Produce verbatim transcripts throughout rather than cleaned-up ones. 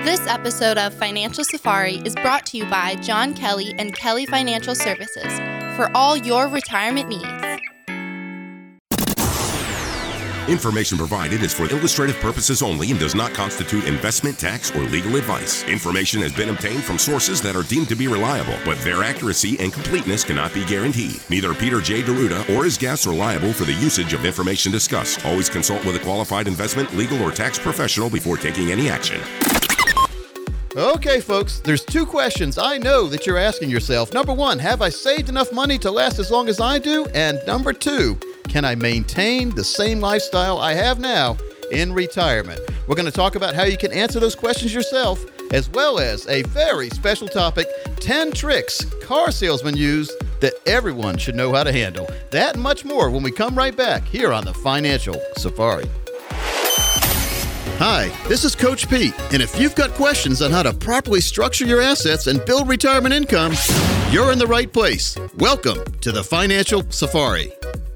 This episode of Financial Safari is brought to you by John Kelly and Kelly Financial Services for all your retirement needs. Information provided is for illustrative purposes only and does not constitute investment, tax, or legal advice. Information has been obtained from sources that are deemed to be reliable, but their accuracy and completeness cannot be guaranteed. Neither Peter J. D'Arruda or his guests are liable for the usage of information discussed. Always consult with a qualified investment, legal, or tax professional before taking any action. Okay, folks, there's two questions I know that you're asking yourself. Number one, have I saved enough money to last as long as I do? And number two, can I maintain the same lifestyle I have now in retirement? We're going to talk about how you can answer those questions yourself, as well as a very special topic, ten tricks car salesmen use that everyone should know how to handle. That and much more when we come right back here on the Financial Safari. Hi, this is Coach Pete, and if you've got questions on how to properly structure your assets and build retirement income, you're in the right place. Welcome to the Financial Safari.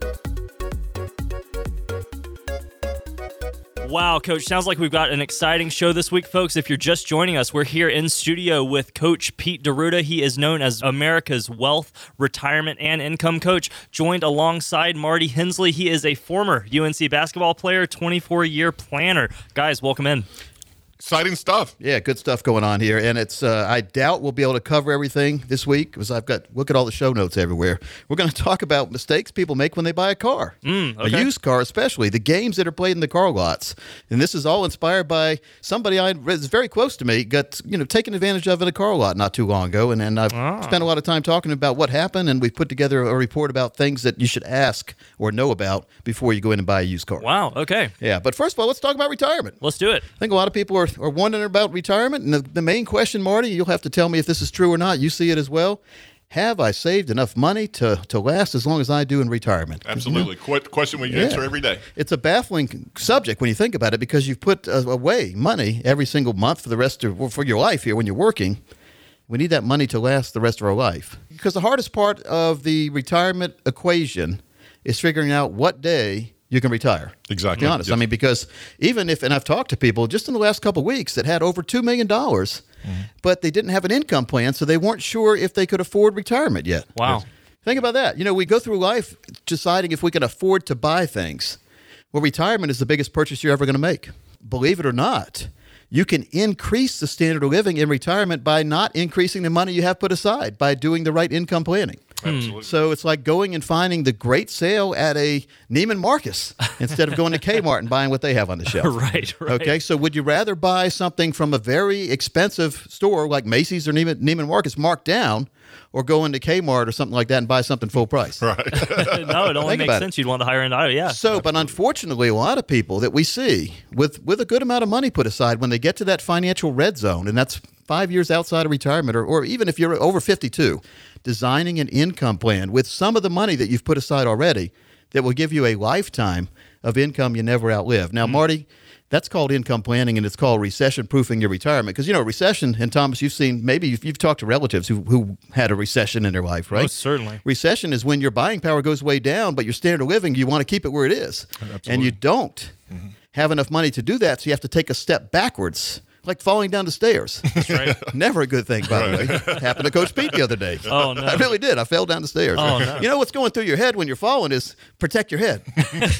Wow, Coach, sounds like we've got an exciting show this week, folks. If you're just joining us, we're here in studio with Coach Pete D'Arruda. He is known as America's Wealth, Retirement, and Income Coach, joined alongside Marty Hensley. He is a former U N C basketball player, twenty-four-year planner. Guys, welcome in. Exciting stuff. Yeah, good stuff going on here. And it's uh, I doubt we'll be able to cover everything this week because I've got, look at all the show notes everywhere. We're going to talk about mistakes people make when they buy a car, mm, okay. a used car especially, the games that are played in the car lots. And this is all inspired by somebody I is very close to me, got you know taken advantage of in a car lot not too long ago. And, and I've ah. spent a lot of time talking about what happened, and we've put together a report about things that you should ask or know about before you go in and buy a used car. Wow, okay. Yeah, but first of all, let's talk about retirement. Let's do it. I think a lot of people are, are wondering about retirement. And the, the main question, Marty, you'll have to tell me if this is true or not. You see it as well. Have I saved enough money to, to last as long as I do in retirement? Absolutely. You know, Qu- question we yeah. answer every day. It's a baffling subject when you think about it because you've put uh, away money every single month for the rest of well, for your life here when you're working. We need that money to last the rest of our life. Because the hardest part of the retirement equation is figuring out what day you can retire. Exactly. To be honest. Yes. I mean, because even if, and I've talked to people just in the last couple of weeks that had over two million dollars, mm-hmm. but they didn't have an income plan, so they weren't sure if they could afford retirement yet. Wow. Yes. Think about that. You know, we go through life deciding if we can afford to buy things. Well, retirement is the biggest purchase you're ever going to make. Believe it or not, you can increase the standard of living in retirement by not increasing the money you have put aside, by doing the right income planning. Absolutely. So it's like going and finding the great sale at a Neiman Marcus instead of going to Kmart and buying what they have on the shelf. Right, right. Okay, so would you rather buy something from a very expensive store like Macy's or Neiman, Neiman Marcus marked down, or go into Kmart or something like that and buy something full price? Right. No, it only Think makes sense. it. You'd want the higher end item, yeah. So, but unfortunately, a lot of people that we see with, with a good amount of money put aside, when they get to that financial red zone, and that's five years outside of retirement, or, or even if you're over fifty-two, designing an income plan with some of the money that you've put aside already that will give you a lifetime of income you never outlive. Now, mm-hmm. Marty, that's called income planning, and it's called recession-proofing your retirement. Because, you know, recession, and Thomas, you've seen, maybe you've, you've talked to relatives who, who had a recession in their life, right? Most certainly. Recession is when your buying power goes way down, but your standard of living, you want to keep it where it is. Absolutely. And you don't mm-hmm. have enough money to do that, so you have to take a step backwards. Like falling down the stairs. That's right. Never a good thing, by the way. It happened to Coach Pete the other day. Oh, no. I really did. I fell down the stairs. Oh, no. You know what's going through your head when you're falling is protect your head.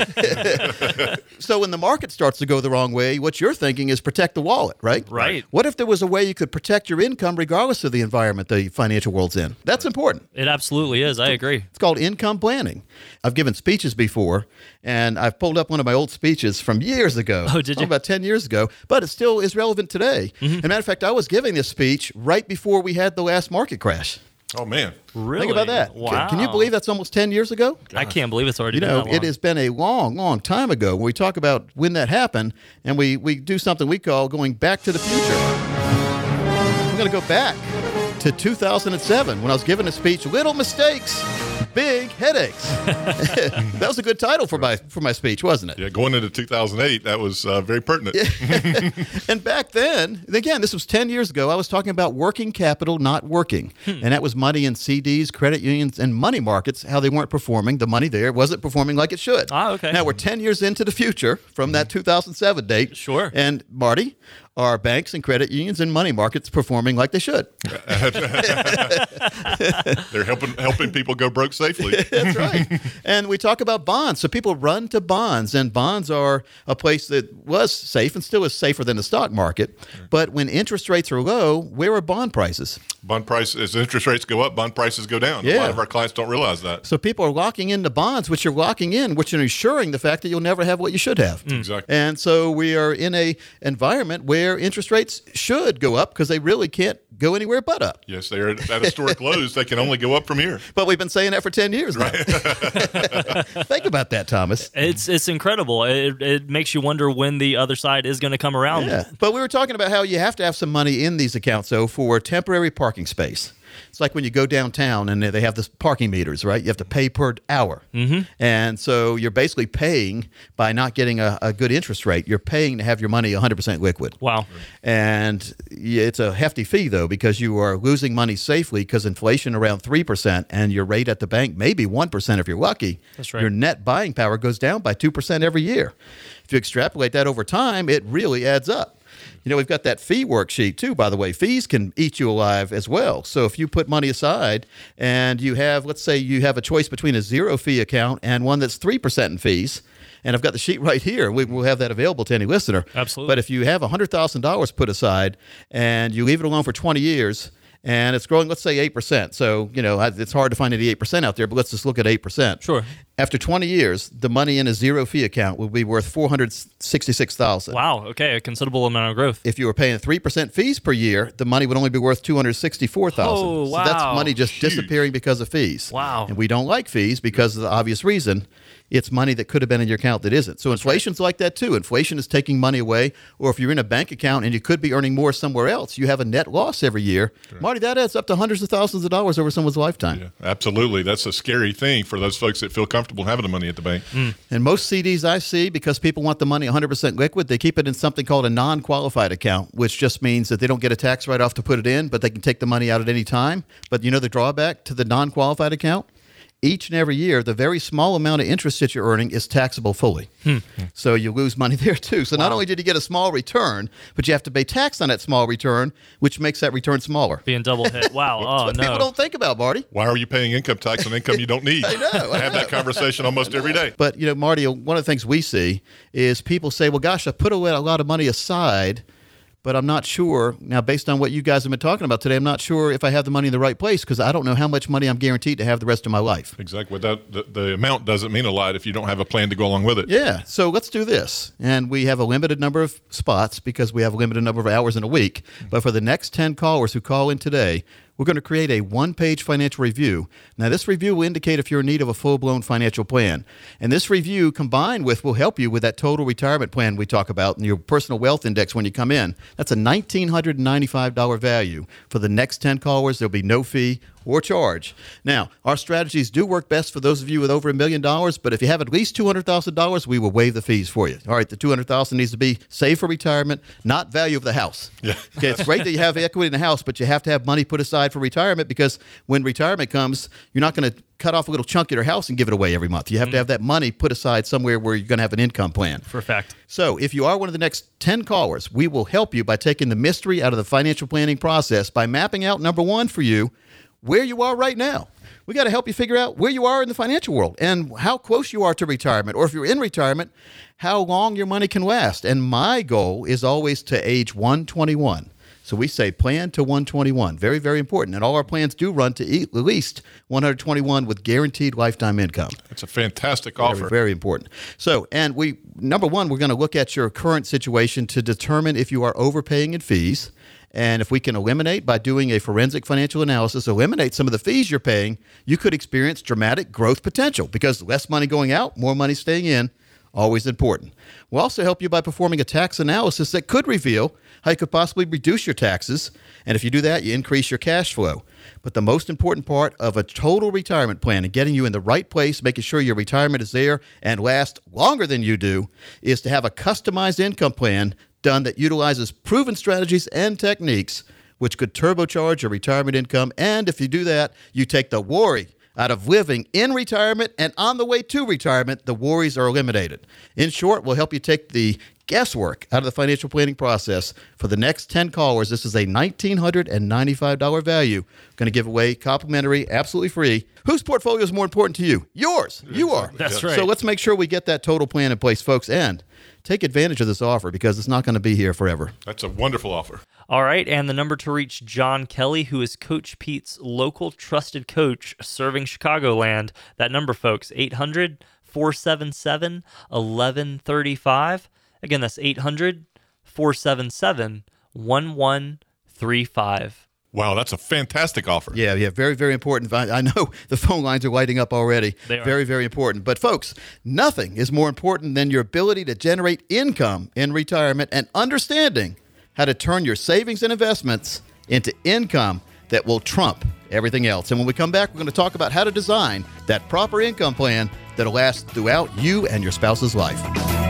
So when the market starts to go the wrong way, what you're thinking is protect the wallet, right? Right. What if there was a way you could protect your income regardless of the environment the financial world's in? That's important. It absolutely is. I agree. It's called income planning. I've given speeches before, and I've pulled up one of my old speeches from years ago. Oh, did you? About ten years ago, but it still is relevant today. Mm-hmm. As a matter of fact, I was giving this speech right before we had the last market crash. Oh, man. Really? Think about that. Wow. Can, can you believe that's almost ten years ago? I can't believe it's already You been know, that long. it has been a long, long time ago when we talk about when that happened, and we, we do something we call going back to the future. We're going to go back to two thousand seven when I was giving a speech, Little Mistakes Big Headaches. That was a good title for my for my speech, wasn't it? Yeah, going into two thousand eight, that was uh, very pertinent. And back then, again, this was ten years ago, I was talking about working capital not working. Hmm. And that was money in C Ds, credit unions, and money markets, how they weren't performing. The money there wasn't performing like it should. Ah, okay. Now, we're ten years into the future from that two thousand seven date. Sure. And, Marty, are banks and credit unions and money markets performing like they should? They're helping helping people go broke safely. That's right. And we talk about bonds. So people run to bonds, and bonds are a place that was safe and still is safer than the stock market. But when interest rates are low, where are bond prices? Bond price, as interest rates go up, bond prices go down. Yeah. A lot of our clients don't realize that. So people are locking into bonds, which you're locking in, which are ensuring the fact that you'll never have what you should have. Mm. Exactly. And so we are in a environment where interest rates should go up because they really can't go anywhere but up. Yes, they are at historic lows. They can only go up from here. But we've been saying that for ten years now. Think about that, Thomas. It's it's incredible. It, it makes you wonder when the other side is going to come around. Yeah. But we were talking about how you have to have some money in these accounts, though, for temporary parking space. It's like when you go downtown and they have this parking meters, right? You have to pay per hour. Mm-hmm. And so you're basically paying by not getting a, a good interest rate. You're paying to have your money one hundred percent liquid. Wow. And it's a hefty fee, though, because you are losing money safely because inflation around three percent and your rate at the bank maybe one percent if you're lucky. That's right. Your net buying power goes down by two percent every year. If you extrapolate that over time, it really adds up. You know, we've got that fee worksheet, too, by the way. Fees can eat you alive as well. So if you put money aside and you have, let's say you have a choice between a zero fee account and one that's three percent in fees, and I've got the sheet right here. We will have that available to any listener. Absolutely. But if you have one hundred thousand dollars put aside and you leave it alone for twenty years, and it's growing, let's say, eight percent. So, you know, it's hard to find any eight percent out there, but let's just look at eight percent. Sure. After twenty years, the money in a zero-fee account will be worth four hundred sixty-six thousand dollars. Wow, okay, a considerable amount of growth. If you were paying three percent fees per year, the money would only be worth two hundred sixty-four thousand dollars. Oh, wow. So that's money just Huge. disappearing because of fees. Wow. And we don't like fees because of the obvious reason. It's money that could have been in your account that isn't. So inflation's like that too. Inflation is taking money away. Or if you're in a bank account and you could be earning more somewhere else, you have a net loss every year. Right. Marty, that adds up to hundreds of thousands of dollars over someone's lifetime. Yeah, absolutely. That's a scary thing for those folks that feel comfortable having the money at the bank. Mm. And most C Ds I see, because people want the money one hundred percent liquid, they keep it in something called a non-qualified account, which just means that they don't get a tax write-off to put it in, but they can take the money out at any time. But you know the drawback to the non-qualified account? Each and every year, the very small amount of interest that you're earning is taxable fully. Hmm. So you lose money there, too. So wow. Not only did you get a small return, but you have to pay tax on that small return, which makes that return smaller. Being double hit. Wow. That's oh, what no. people don't think about, Marty. Why are you paying income tax on income you don't need? I know. I have that conversation almost every day. But, you know, Marty, one of the things we see is people say, well, gosh, I put a lot of money aside, but I'm not sure. Now, based on what you guys have been talking about today, I'm not sure if I have the money in the right place because I don't know how much money I'm guaranteed to have the rest of my life. Exactly. That, the, the amount doesn't mean a lot if you don't have a plan to go along with it. Yeah. So let's do this. And we have a limited number of spots because we have a limited number of hours in a week. But for the next ten callers who call in today, we're going to create a one-page financial review. Now, this review will indicate if you're in need of a full-blown financial plan. And this review, combined with, will help you with that total retirement plan we talk about and your personal wealth index when you come in. That's a one thousand nine hundred ninety-five dollars value. For the next ten callers, there'll be no fee or charge. Now, our strategies do work best for those of you with over a million dollars, but if you have at least two hundred thousand dollars, we will waive the fees for you. All right, the two hundred thousand dollars needs to be saved for retirement, not value of the house. Yeah. Okay, it's great that you have equity in the house, but you have to have money put aside for retirement because when retirement comes, you're not going to cut off a little chunk of your house and give it away every month. You have mm-hmm. to have that money put aside somewhere where you're going to have an income plan. For a fact. So if you are one of the next ten callers, we will help you by taking the mystery out of the financial planning process by mapping out, number one for you, where you are right now. We got to help you figure out where you are in the financial world and how close you are to retirement. Or if you're in retirement, how long your money can last. And my goal is always to age one twenty-one. So we say plan to one twenty-one. Very, very important. And all our plans do run to at least one hundred twenty-one with guaranteed lifetime income. It's a fantastic Very, offer. very important. So, and we, number one, we're going to look at your current situation to determine if you are overpaying in fees. And if we can eliminate, by doing a forensic financial analysis, eliminate some of the fees you're paying, you could experience dramatic growth potential because less money going out, more money staying in always important. We'll also help you by performing a tax analysis that could reveal how you could possibly reduce your taxes. And if you do that, you increase your cash flow. But the most important part of a total retirement plan and getting you in the right place, making sure your retirement is there and lasts longer than you do, is to have a customized income plan done that utilizes proven strategies and techniques which could turbocharge your retirement income. And if you do that, you take the worry out of living in retirement, and on the way to retirement, the worries are eliminated. In short, we'll help you take the guesswork out of the financial planning process. For the next ten callers, this is a one thousand nine hundred ninety-five dollars value. Going to give away complimentary, absolutely free. Whose portfolio is more important to you? Yours. You are. That's right. So let's make sure we get that total plan in place, folks, and take advantage of this offer because it's not going to be here forever. That's a wonderful offer. All right, and the number to reach John Kelly, who is Coach Pete's local trusted coach serving Chicagoland. That number, folks, eight hundred, four seven seven, one one three five. Again, that's eight hundred, four seven seven, one one three five. Wow, that's a fantastic offer. Yeah, yeah, very, very important. I, I know the phone lines are lighting up already. They are. Very, very important. But folks, nothing is more important than your ability to generate income in retirement and understanding how to turn your savings and investments into income that will trump everything else. And when we come back, we're going to talk about how to design that proper income plan that'll last throughout you and your spouse's life.